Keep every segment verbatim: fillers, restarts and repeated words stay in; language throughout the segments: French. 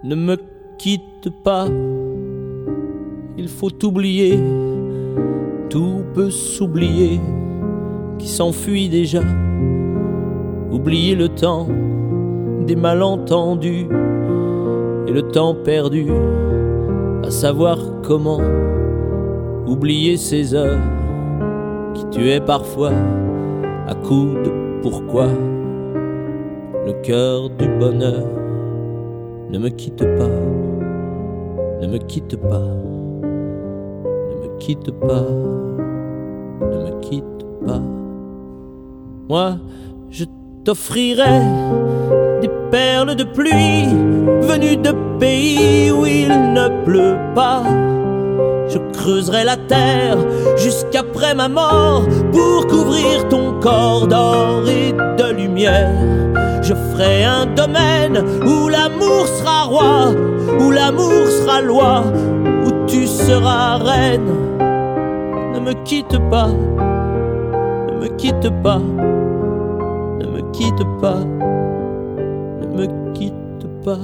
Ne me quitte pas, il faut oublier, tout peut s'oublier, qui s'enfuit déjà. Oublier le temps des malentendus et le temps perdu à savoir comment. Oublier ces heures qui tuaient parfois à coups de pourquoi. Le cœur du bonheur, ne me quitte pas, ne me quitte pas, ne me quitte pas, ne me quitte pas. Moi, je t'offrirai des perles de pluie venues de pays où il ne pleut pas. Je creuserai la terre jusqu'après ma mort pour couvrir ton corps d'or et de lumière. Je ferai un domaine où l'amour sera roi, où l'amour sera loi, où tu seras reine. Ne me quitte pas, ne me quitte pas, ne me quitte pas, ne me quitte pas.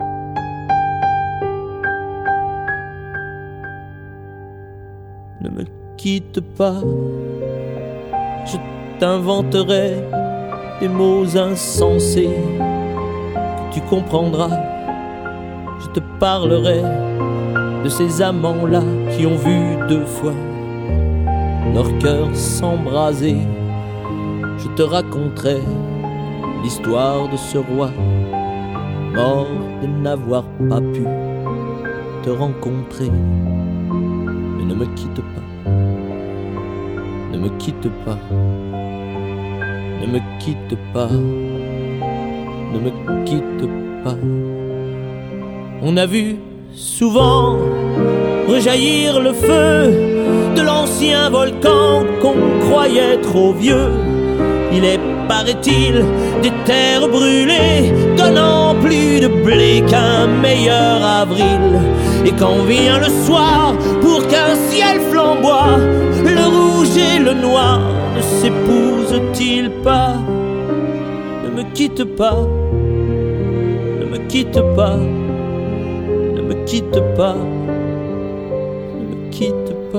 Ne me quitte pas, je t'inventerai des mots insensés que tu comprendras. Je te parlerai de ces amants-là qui ont vu deux fois leur cœur s'embraser. Je te raconterai l'histoire de ce roi mort de n'avoir pas pu te rencontrer. Mais ne me quitte pas, ne me quitte pas, ne me quitte pas, ne me quitte pas. On a vu souvent rejaillir le feu de l'ancien volcan qu'on croyait trop vieux. Il est, paraît-il, des terres brûlées donnant plus de blé qu'un meilleur avril. Et quand vient le soir pour qu'un ciel flamboie, le rouge et le noir ne s'épousent-ils pas? Ne me quitte pas, ne me quitte pas, ne me quitte pas, ne me quitte pas.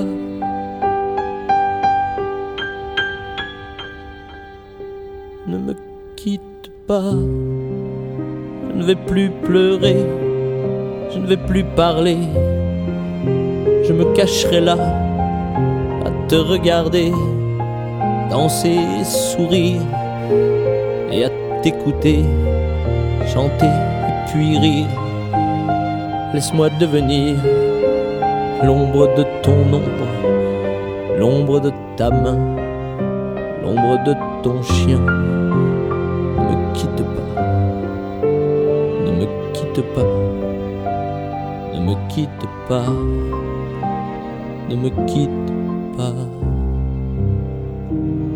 Ne me quitte pas, je ne vais plus pleurer, je ne vais plus parler. Je me cacherai là à te regarder, danser, sourire et à t'écouter, chanter et puis rire. Laisse-moi devenir l'ombre de ton ombre, l'ombre de ta main, l'ombre de ton chien. Ne me quitte pas, ne me quitte pas, ne me quitte pas, ne me quitte pas.